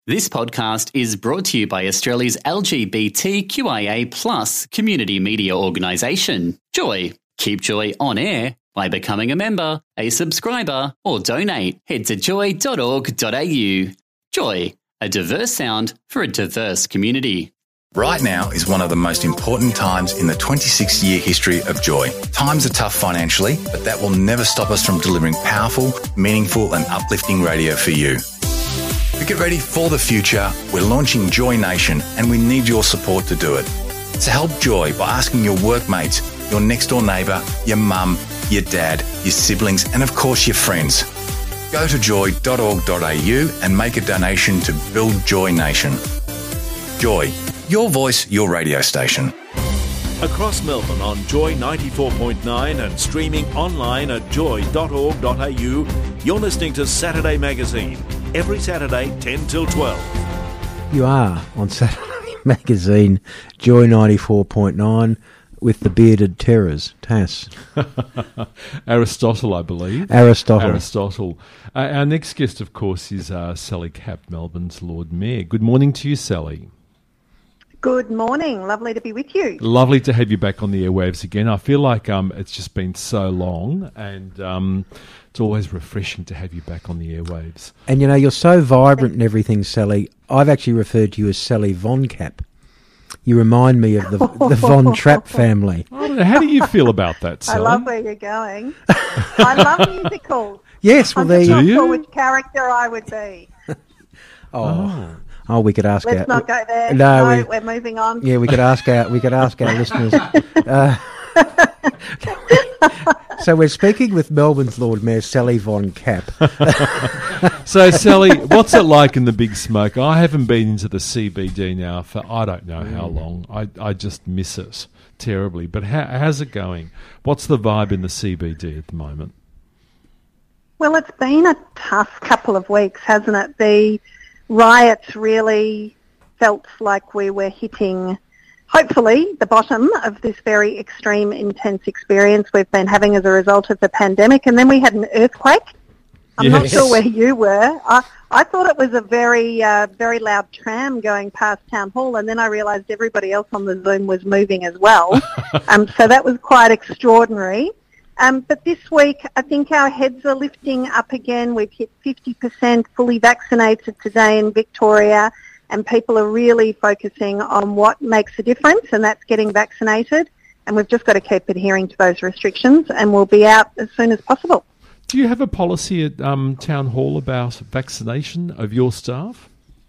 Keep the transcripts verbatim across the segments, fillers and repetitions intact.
This podcast is brought to you by Australia's L G B T Q I A plus community media organisation, Joy. Keep Joy on air by becoming a member, a subscriber, or donate. Head to joy dot org dot a u. Joy, a diverse sound for a diverse community. Right now is one of the most important times in the twenty-six year history of Joy. Times are tough financially, but that will never stop us from delivering powerful, meaningful and uplifting radio for you. To get ready for the future, we're launching Joy Nation and we need your support to do it. So help Joy by asking your workmates, your next door neighbour, your mum, your dad, your siblings and of course your friends. Go to joy dot org dot a u and make a donation to build Joy Nation. Joy, your voice, your radio station. Across Melbourne on Joy ninety-four point nine and streaming online at joy dot org dot a u, you're listening to Saturday Magazine. Every Saturday, ten till twelve. You are on Saturday Magazine, Joy ninety-four point nine, with the bearded terrors, Tass. Aristotle, I believe. Aristotle. Aristotle. Uh, our next guest, of course, is uh, Sally Capp, Melbourne's Lord Mayor. Good morning to you, Sally. Good morning. Lovely to be with you. Lovely to have you back on the airwaves again. I feel like um, it's just been so long and um, it's always refreshing to have you back on the airwaves. And, you know, you're so vibrant and everything, Sally. I've actually referred to you as Sally Von Capp. You remind me of the, the Von Trapp family. I don't know. How do you feel about that, Sally? I love where you're going. I love musicals. Yes, well, I'm there just you not sure which character I would be. Oh. oh. Oh, we could ask Let's our... not go there. No, no we, we're moving on. Yeah, we could ask our we could ask our listeners. Uh, so we're speaking with Melbourne's Lord Mayor, Sally Von Capp. So, Sally, what's it like in the Big Smoke? I haven't been into the C B D now for I don't know how long. I, I just miss it terribly. But how, how's it going? What's the vibe in the C B D at the moment? Well, it's been a tough couple of weeks, hasn't it? The riots really felt like we were hitting, hopefully, the bottom of this very extreme, intense experience we've been having as a result of the pandemic. And then we had an earthquake. I'm yes. not sure where you were. I, I thought it was a very, uh, very loud tram going past Town Hall, and then I realised everybody else on the Zoom was moving as well. um, so that was quite extraordinary. Um, but this week, I think our heads are lifting up again. We've hit fifty percent fully vaccinated today in Victoria, and people are really focusing on what makes a difference, and that's getting vaccinated. And we've just got to keep adhering to those restrictions, and we'll be out as soon as possible. Do you have a policy at um, Town Hall about vaccination of your staff?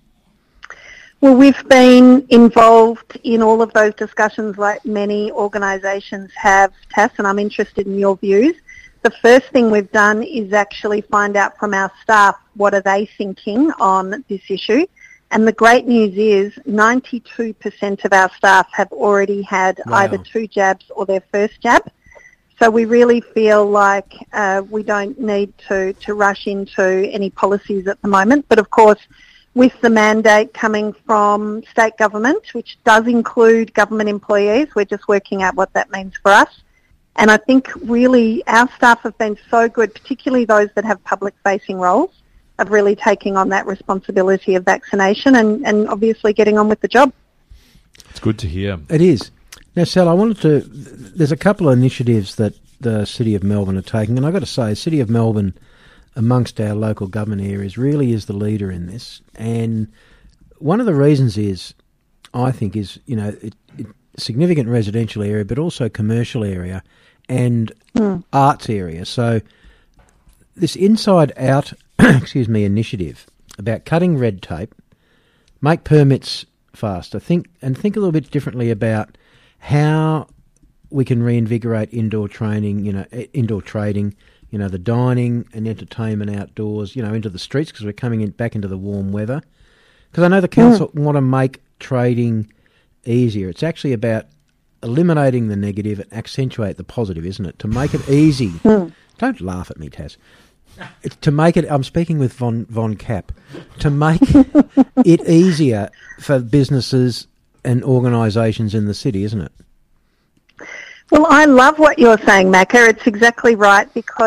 Well, we've been involved in all of those discussions like many organisations have, Tass, and I'm interested in your views. The first thing we've done is actually find out from our staff what are they thinking on this issue. And the great news is ninety-two percent of our staff have already had Wow. either two jabs or their first jab. So we really feel like uh, we don't need to, to rush into any policies at the moment. But of course, with the mandate coming from state government, which does include government employees, we're just working out what that means for us. And I think really our staff have been so good, particularly those that have public-facing roles, of really taking on that responsibility of vaccination and, and obviously getting on with the job. It's good to hear. It is. Now, Sal, I wanted to... There's a couple of initiatives that the City of Melbourne are taking, and I've got to say, City of Melbourne, amongst our local government areas, really is the leader in this. And one of the reasons is, I think, is, you know, it, it, significant residential area, but also commercial area and mm. arts area. So this Inside Out, excuse me, initiative about cutting red tape, make permits faster, think and think a little bit differently about how we can reinvigorate indoor training, you know, indoor trading, you know, the dining and entertainment outdoors, you know, into the streets because we're coming in back into the warm weather. Because I know the council mm. want to make trading easier. It's actually about eliminating the negative and accentuate the positive, isn't it? To make it easy. Mm. Don't laugh at me, Taz. It's to make it, I'm speaking with Von, Von Capp, to make it easier for businesses and organisations in the city, isn't it? Well, I love what you're saying, Macca. It's exactly right, because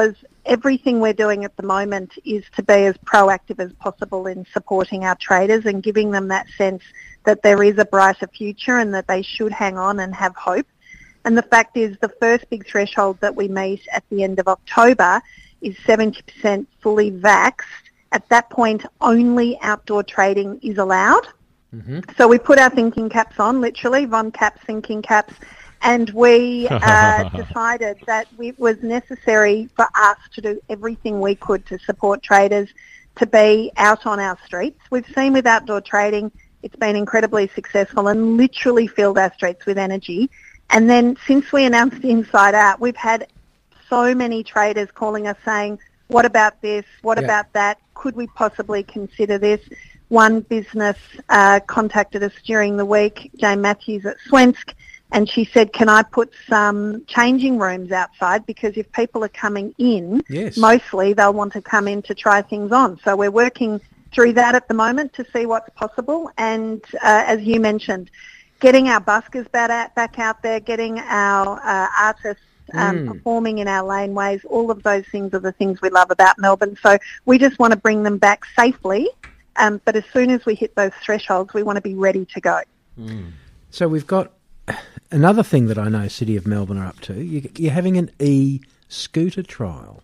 everything we're doing at the moment is to be as proactive as possible in supporting our traders and giving them that sense that there is a brighter future and that they should hang on and have hope. And the fact is the first big threshold that we meet at the end of October is seventy percent fully vaxxed. At that point, only outdoor trading is allowed. Mm-hmm. So we put our thinking caps on, literally, Von Caps thinking caps, and we uh, decided that it was necessary for us to do everything we could to support traders to be out on our streets. We've seen with outdoor trading, it's been incredibly successful and literally filled our streets with energy. And then since we announced Inside Out, we've had so many traders calling us saying, what about this? What yeah. about that? Could we possibly consider this? One business uh, contacted us during the week, Jane Matthews at Swensk, and she said, can I put some changing rooms outside? Because if people are coming in, yes. mostly they'll want to come in to try things on. So we're working through that at the moment to see what's possible. And uh, as you mentioned, getting our buskers back out there, getting our uh, artists um, mm. performing in our laneways, all of those things are the things we love about Melbourne. So we just want to bring them back safely. Um, but as soon as we hit those thresholds, we want to be ready to go. Mm. So we've got another thing that I know City of Melbourne are up to. You, you're having an e-scooter trial.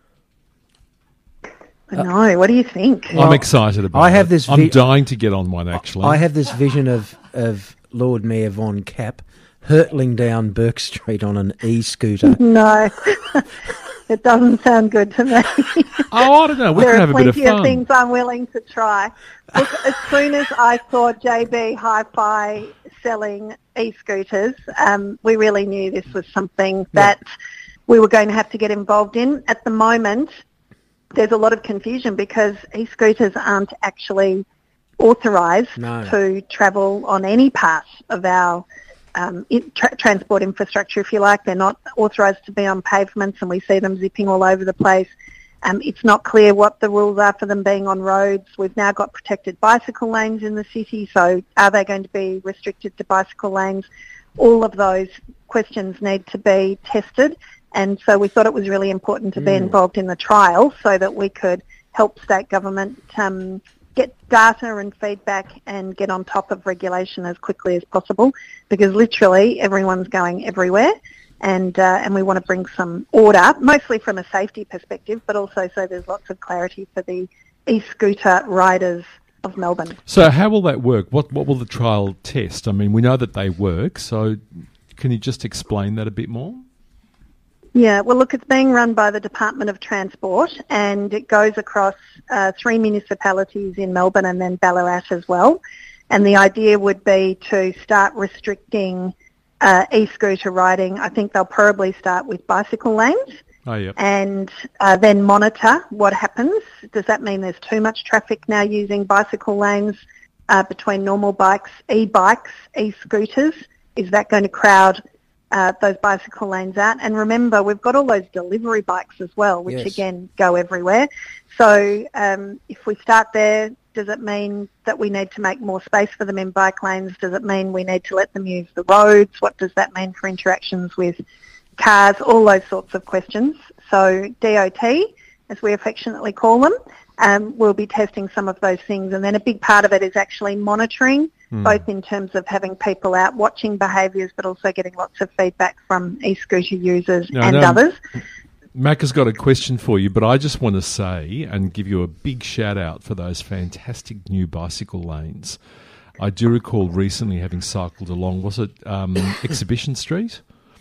I know. What do you think? I'm well, excited about I have it. This vi- I'm dying to get on one, actually. I have this vision of, of Lord Mayor Von Cap hurtling down Burke Street on an e-scooter. No. It doesn't sound good to me. Oh, I don't know. We there can have a bit of fun. There are plenty of things I'm willing to try. Look, as soon as I saw J B Hi-Fi selling e-scooters, um, we really knew this was something that yeah. we were going to have to get involved in. At the moment, there's a lot of confusion because e-scooters aren't actually authorised no. to travel on any part of our Um, it, tra- transport infrastructure, if you like. They're not authorised to be on pavements, and we see them zipping all over the place. Um, it's not clear what the rules are for them being on roads. We've now got protected bicycle lanes in the city, so are they going to be restricted to bicycle lanes? All of those questions need to be tested, and so we thought it was really important to mm. be involved in the trial so that we could help state government um, get data and feedback and get on top of regulation as quickly as possible, because literally everyone's going everywhere, and uh, and we want to bring some order, mostly from a safety perspective, but also so there's lots of clarity for the e-scooter riders of Melbourne. So how will that work? What what will the trial test? I mean, we know that they work, so can you just explain that a bit more? Yeah, well, look, it's being run by the Department of Transport, and it goes across uh, three municipalities in Melbourne and then Ballarat as well. And the idea would be to start restricting uh, e-scooter riding. I think they'll probably start with bicycle lanes. Oh, yep. And uh, then monitor what happens. Does that mean there's too much traffic now using bicycle lanes uh, between normal bikes, e-bikes, e-scooters? Is that going to crowd Uh, those bicycle lanes out? And remember, we've got all those delivery bikes as well, which yes. again go everywhere. So um, if we start there, does it mean that we need to make more space for them in bike lanes? Does it mean we need to let them use the roads? What does that mean for interactions with cars? All those sorts of questions. So D O T, as we affectionately call them, um, will be testing some of those things. And then a big part of it is actually monitoring, Mm. both in terms of having people out watching behaviours, but also getting lots of feedback from e-scooter users no, and no, others. Mac has got a question for you, but I just want to say and give you a big shout out for those fantastic new bicycle lanes. I do recall recently having cycled along, was it um, Exhibition Street?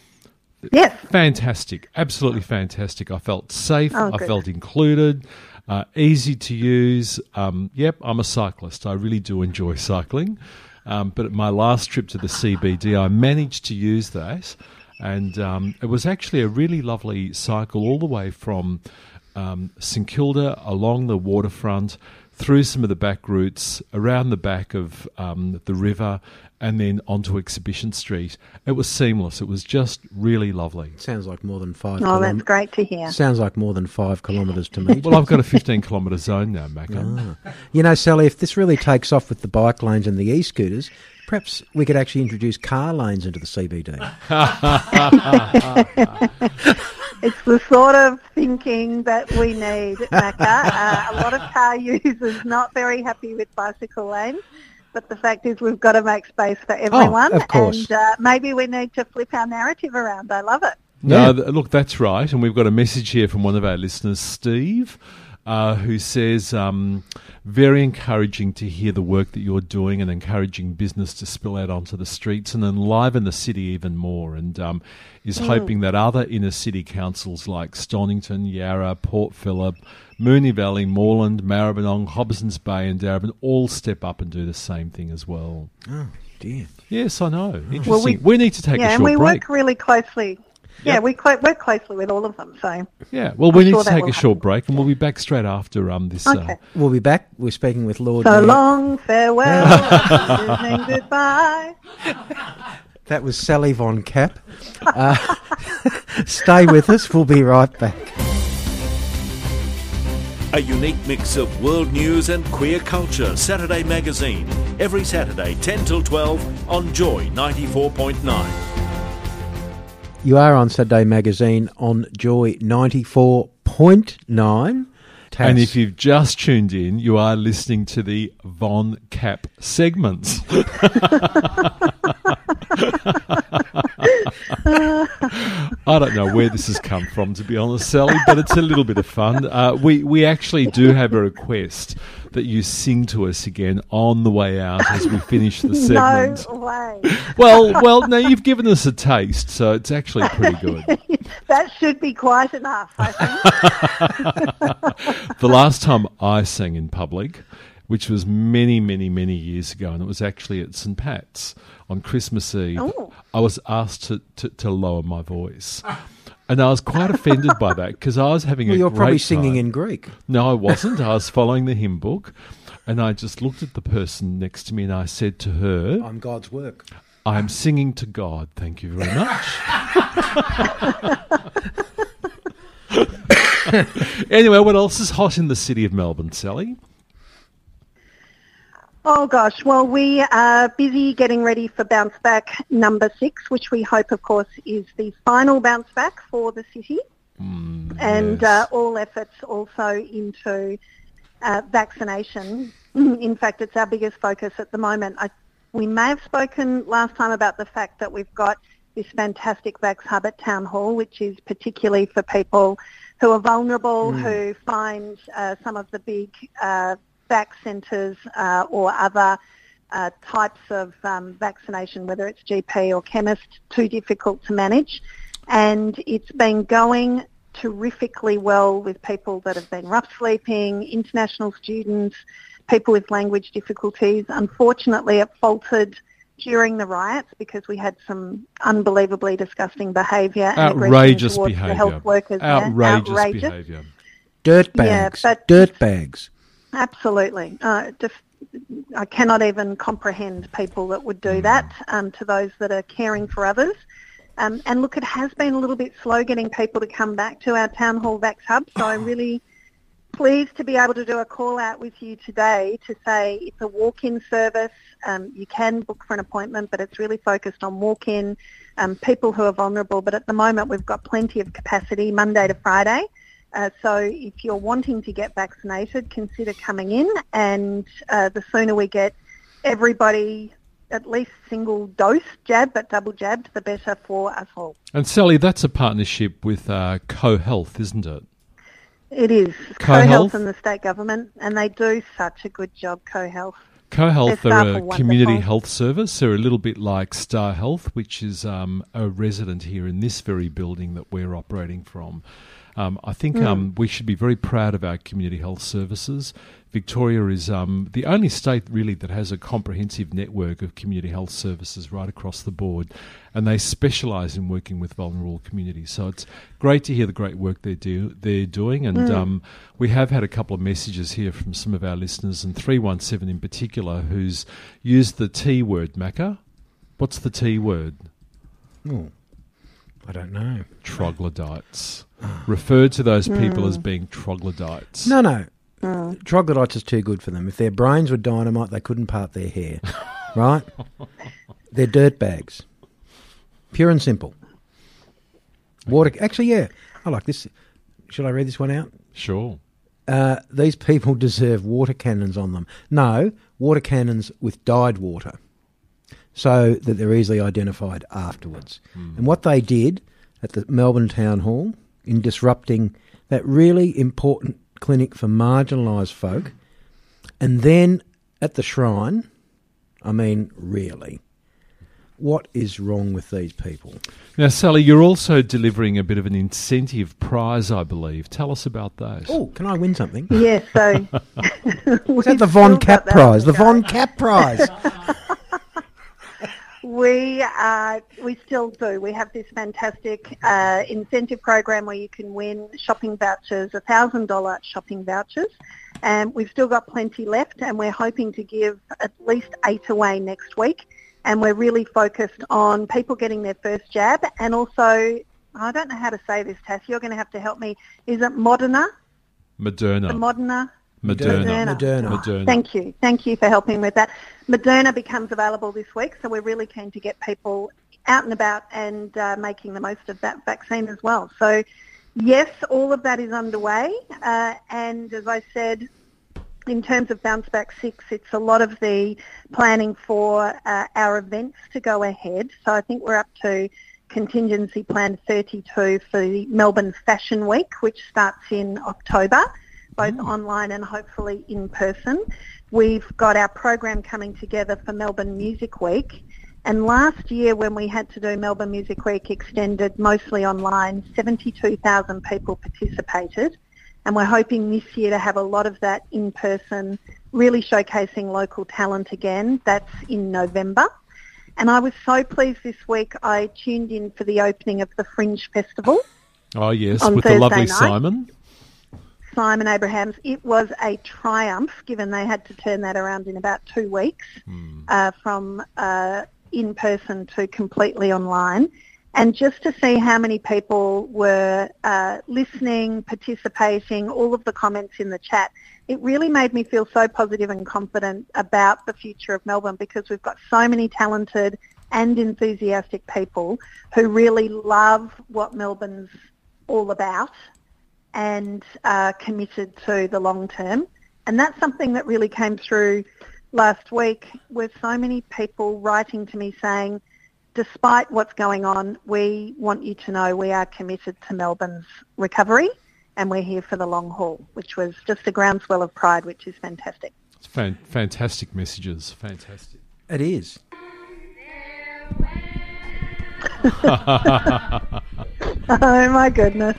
Yes. Fantastic, absolutely fantastic. I felt safe, oh, I good. felt included. Uh, easy to use. Um, yep, I'm a cyclist. I really do enjoy cycling. Um, but at my last trip to the C B D, I managed to use that. And um, it was actually a really lovely cycle all the way from um, St Kilda along the waterfront, through some of the back routes, around the back of um, the river, and then onto Exhibition Street. It was seamless. It was just really lovely. Sounds like more than five. Oh, kilom- that's great to hear. Sounds like more than five kilometres to me. Well, I've got a fifteen kilometre zone now, Macca. Ah. You know, Sally, if this really takes off with the bike lanes and the e-scooters, perhaps we could actually introduce car lanes into the C B D. It's the sort of thinking that we need, Macca. Uh, a lot of car users not very happy with bicycle lanes, but the fact is we've got to make space for everyone. Oh, of course. And uh, maybe we need to flip our narrative around. I love it. No, Yeah. th- look, that's right. And we've got a message here from one of our listeners, Steve, uh, who says, um, very encouraging to hear the work that you're doing and encouraging business to spill out onto the streets and enliven the city even more. And um, is Mm. hoping that other inner city councils like Stonington, Yarra, Port Phillip, Moonee Valley, Moreland, Maribyrnong, Hobsons Bay and Darebin all step up and do the same thing as well. Oh, dear. Yes, I know. Interesting. Well, we- we, need to take yeah, a and short we break. work really closely. Yeah, Yep. we clo- work closely with all of them. So Yeah, well, we I'm need sure to that take will a short happen. break and we'll be back straight after um, this. Okay. Uh, We'll be back. We're speaking with Lord So Mayor- long, farewell, good evening, goodbye. That was Sally Von Cap. Uh, stay with us. We'll be right back. A unique mix of world news and queer culture. Saturday Magazine. Every Saturday, ten till twelve on Joy ninety-four point nine. You are on Saturday Magazine on Joy ninety-four point nine. Tass. and if you've just tuned in, you are listening to the Von Cap segments. I don't know where this has come from, to be honest, Sally, but it's a little bit of fun. Uh, we, we actually do have a request that you sing to us again on the way out as we finish the segment. No way. Well, well, no, you've given us a taste, so it's actually pretty good. That should be quite enough, I think. The last time I sang in public, which was many, many, many years ago, and it was actually at St Pat's on Christmas Eve, Oh. I was asked to, to, to lower my voice. And I was quite offended by that because I was having Well, a you're great probably singing time. in Greek. No, I wasn't. I was following the hymn book, and I just looked at the person next to me and I said to her, I'm God's work. I'm singing to God, thank you very much. Anyway, what else is hot in the city of Melbourne, Sally? Oh gosh, well we are busy getting ready for Bounce Back number six, which we hope of course is the final bounce back for the city. Mm, and yes. uh, all efforts also into uh, vaccination. In fact, it's our biggest focus at the moment. I, we may have spoken last time about the fact that we've got this fantastic Vax Hub at Town Hall, which is particularly for people who are vulnerable, Mm. who find uh, some of the big uh, vac centres uh, or other uh, types of um, vaccination, whether it's G P or chemist, too difficult to manage. And it's been going terrifically well with people that have been rough sleeping, international students, people with language difficulties. Unfortunately, it faltered during the riots because we had some unbelievably disgusting behaviour and aggression Outrageous towards behaviour. the health workers there. Outrageous, Outrageous. behaviour. Dirt Yeah, bags. but- Dirt bags. Absolutely. Uh, def- I cannot even comprehend people that would do that um, to those that are caring for others. Um, and look, it has been a little bit slow getting people to come back to our Town Hall Vax Hub, so I'm really pleased to be able to do a call out with you today to say it's a walk-in service. Um, you can book for an appointment, but it's really focused on walk-in, um, people who are vulnerable. But at the moment, we've got plenty of capacity Monday to Friday. Uh, so if you're wanting to get vaccinated, consider coming in, and uh, the sooner we get everybody at least single dose jab, but double jabbed, the better for us all. And Sally, that's a partnership with uh, CoHealth, isn't it? It is. CoHealth? CoHealth and the state government, and they do such a good job, CoHealth. CoHealth Their are staff a are community wonderful. health service. They're a little bit like Star Health, which is um, a resident here in this very building that we're operating from. Um, I think Mm. um, we should be very proud of our community health services. Victoria is um, the only state really that has a comprehensive network of community health services right across the board, and they specialise in working with vulnerable communities. So it's great to hear the great work they do, they're doing, and Mm. um, we have had a couple of messages here from some of our listeners, and three one seven in particular, who's used the T word, Macca. What's the T word? Oh, I don't know. Troglodytes. Referred to those people Mm. as being troglodytes. No, no. Mm. Troglodytes is too good for them. If their brains were dynamite, they couldn't part their hair. Right? They're dirt bags. Pure and simple. Water. Actually, yeah. I like this. Shall I read this one out? Sure. Uh, these people deserve water cannons on them. No, water cannons with dyed water, so that they're easily identified afterwards. Mm. And what they did at the Melbourne Town Hall in disrupting that really important clinic for marginalised folk, and then at the Shrine, I mean, really, what is wrong with these people? Now, Sally, you're also delivering a bit of an incentive prize, I believe. Tell us about those. Oh, can I win something? Yes, so... Is that the Von Cap prize? The Von Cap prize. We uh, we still do. We have this fantastic uh, incentive program where you can win shopping vouchers, one thousand dollars shopping vouchers. And we've still got plenty left, and we're hoping to give at least eight away next week. And we're really focused on people getting their first jab, and also, I don't know how to say this, Tass, you're going to have to help me. Is it Moderna? Moderna. The Moderna? Moderna. Moderna. Moderna. Oh, Moderna. thank you. Thank you for helping with that. Moderna becomes available this week, so we're really keen to get people out and about and uh, making the most of that vaccine as well. So, yes, all of that is underway. Uh, and as I said, in terms of Bounce Back six, it's a lot of the planning for uh, our events to go ahead. So I think we're up to contingency plan thirty-two for the Melbourne Fashion Week, which starts in October, both mm. online and hopefully in person. We've got our program coming together for Melbourne Music Week. And last year when we had to do Melbourne Music Week extended mostly online, seventy-two thousand people participated. And we're hoping this year to have a lot of that in person, really showcasing local talent again. That's in November. And I was so pleased this week, I tuned in for the opening of the Fringe Festival. Oh, yes, on with Thursday the lovely night. Simon. Simon Abrahams. It was a triumph, given they had to turn that around in about two weeks mm. uh, from uh, in-person to completely online. And just to see how many people were uh, listening, participating, all of the comments in the chat, it really made me feel so positive and confident about the future of Melbourne, because we've got so many talented and enthusiastic people who really love what Melbourne's all about and are committed to the long term. And that's something that really came through last week, with so many people writing to me saying, despite what's going on, we want you to know we are committed to Melbourne's recovery and we're here for the long haul, which was just a groundswell of pride, which is fantastic. It's fan- fantastic messages. Fantastic. It is. Oh, my goodness.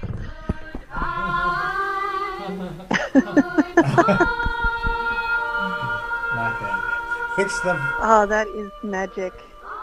It's the... Oh, that is magic.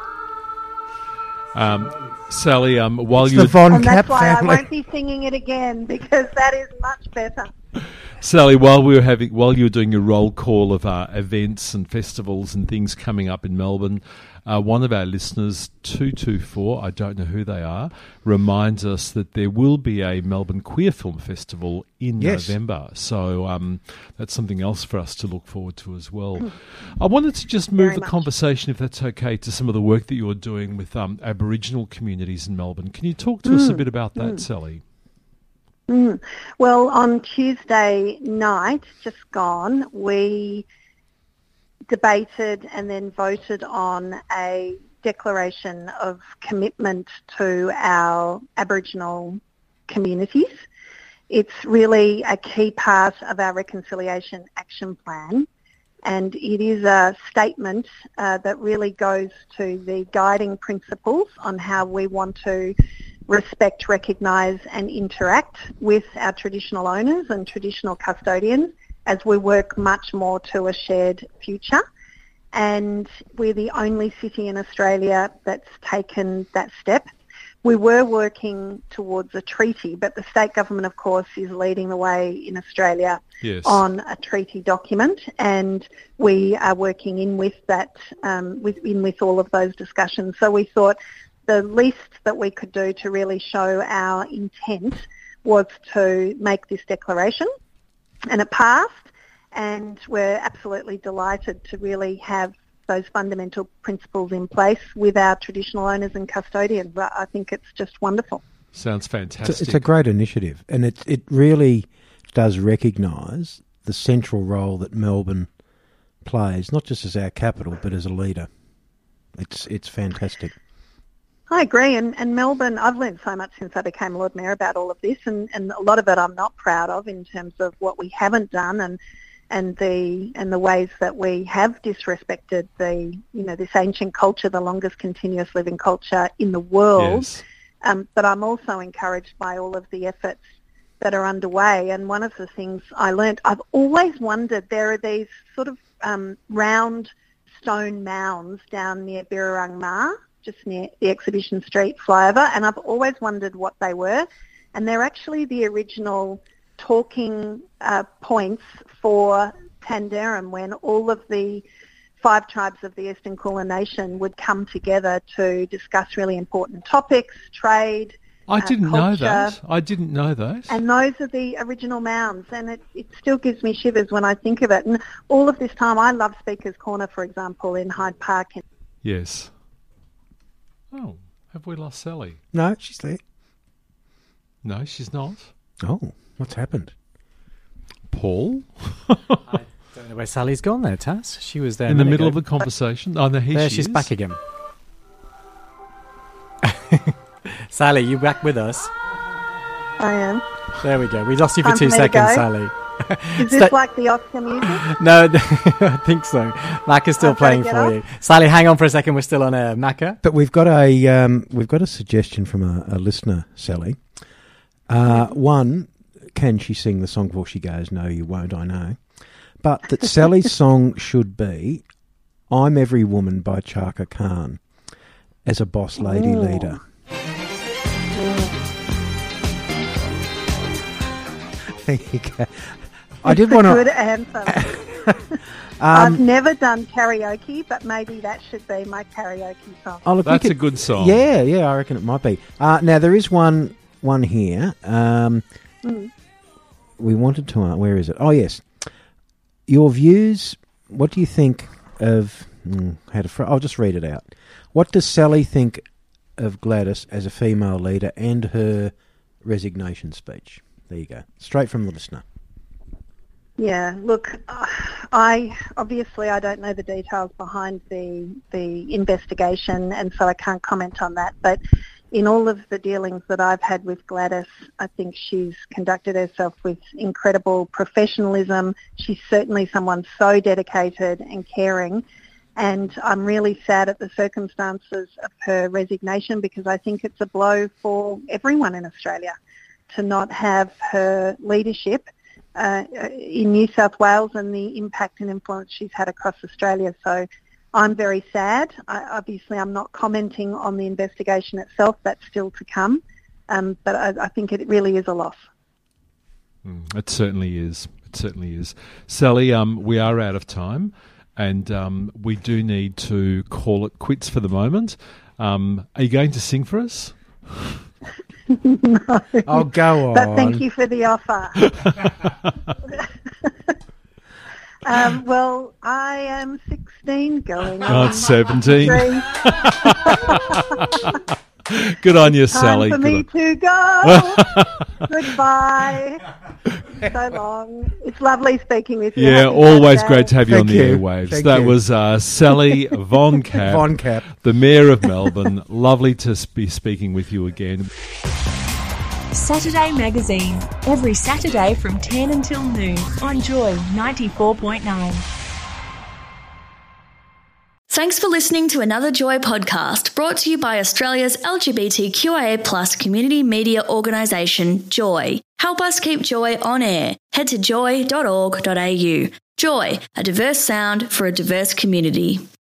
Um, Sally, um, while it's you the Von and Cap that's why family. I won't be singing it again, because that is much better. Sally, while we were having, while you were doing your roll call of uh, events and festivals and things coming up in Melbourne, uh, one of our listeners, two two four, I don't know who they are, reminds us that there will be a Melbourne Queer Film Festival in yes. November. So um, that's something else for us to look forward to as well. I wanted to just move Very the much. conversation, if that's okay, to some of the work that you're doing with um, Aboriginal communities in Melbourne. Can you talk to mm. us a bit about that, mm. Sally? Mm. Well, on Tuesday night, just gone, we debated and then voted on a declaration of commitment to our Aboriginal communities. It's really a key part of our Reconciliation Action Plan, and it is a statement uh, that really goes to the guiding principles on how we want to respect, recognise and interact with our traditional owners and traditional custodians as we work much more to a shared future. And we're the only city in Australia that's taken that step. We were working towards a treaty, but the state government, of course, is leading the way in Australia yes. on a treaty document, and we are working in with that, um, with, in with all of those discussions. So we thought the least that we could do to really show our intent was to make this declaration, and it passed, and we're absolutely delighted to really have those fundamental principles in place with our traditional owners and custodians. I think it's just wonderful. Sounds fantastic. It's a, it's a great initiative, and it it really does recognise the central role that Melbourne plays, not just as our capital, but as a leader. It's it's fantastic. I agree, and, and Melbourne, I've learned so much since I became Lord Mayor about all of this, and, and a lot of it I'm not proud of in terms of what we haven't done and and the and the ways that we have disrespected the you know this ancient culture, the longest continuous living culture in the world. Yes. Um, but I'm also encouraged by all of the efforts that are underway. And one of the things I learnt, I've always wondered, there are these sort of um, round stone mounds down near Birrarung Ma, just near the Exhibition Street flyover, and I've always wondered what they were. And they're actually the original talking uh, points for Tanderrum, when all of the five tribes of the Eastern Kulin Nation would come together to discuss really important topics, trade, I didn't uh, know culture. that. I didn't know that. And those are the original mounds, and it, it still gives me shivers when I think of it. And all of this time, I love Speaker's Corner, for example, in Hyde Park. Yes. Oh, have we lost Sally? No, she's there. No, she's not. Oh, what's happened? Paul? I don't know where Sally's gone there, Taz. She was there In the middle ago. of the conversation. Oh, no, here There, she she's is. back again. Sally, you back with us? I am. There we go. We lost you for Time two for me to seconds, go. Sally. Is this Sta- like the Oscar music? No, I think so. Mac is still I've gotta playing get for off. you. Sally, hang on for a second. We're still on air. Macca? But we've got a um, we've got a suggestion from a, a listener, Sally. Uh, one, can she sing the song before she goes? No, you won't, I know. But that Sally's song should be I'm Every Woman by Chaka Khan as a boss lady Ooh. leader. There you go. I did It's a want good to. anthem. Um, I've never done karaoke, but maybe that should be my karaoke song. oh, look, we That's could- a good song. Yeah, yeah, I reckon it might be. Uh, now there is one one here. Um, Mm. We wanted to. Uh, where is it? Oh, yes. Your views. What do you think of? Mm, how to? Fr- I'll just read it out. What does Sally think of Gladys as a female leader and her resignation speech? There you go. Straight from the listener. Yeah, look, uh, I obviously I don't know the details behind the the investigation, and so I can't comment on that. But in all of the dealings that I've had with Gladys, I think she's conducted herself with incredible professionalism. She's certainly someone so dedicated and caring, and I'm really sad at the circumstances of her resignation, because I think it's a blow for everyone in Australia to not have her leadership Uh, in New South Wales and the impact and influence she's had across Australia. So I'm very sad. I, obviously, I'm not commenting on the investigation itself. That's still to come. Um, but I, I think it really is a loss. Mm, it certainly is. It certainly is. Sally, um, we are out of time, and um, we do need to call it quits for the moment. Um, are you going to sing for us? No. Oh, go on. But thank you for the offer. um, well, I am sixteen going on. Oh, it's seventeen. three. Good on you, Time Sally. for Good me on- to go. Goodbye. So long. It's lovely speaking with you. Yeah, Happy always birthday. great to have you Thank on the you. airwaves. Thank that you. was uh, Sally Von Cap, Von Cap. the Mayor of Melbourne. Lovely to be speaking with you again. Saturday Magazine, every Saturday from ten until noon on Joy ninety-four point nine. Thanks for listening to another Joy podcast brought to you by Australia's L G B T Q I A plus community media organisation, Joy. Help us keep Joy on air. Head to joy dot org dot a u. Joy, a diverse sound for a diverse community.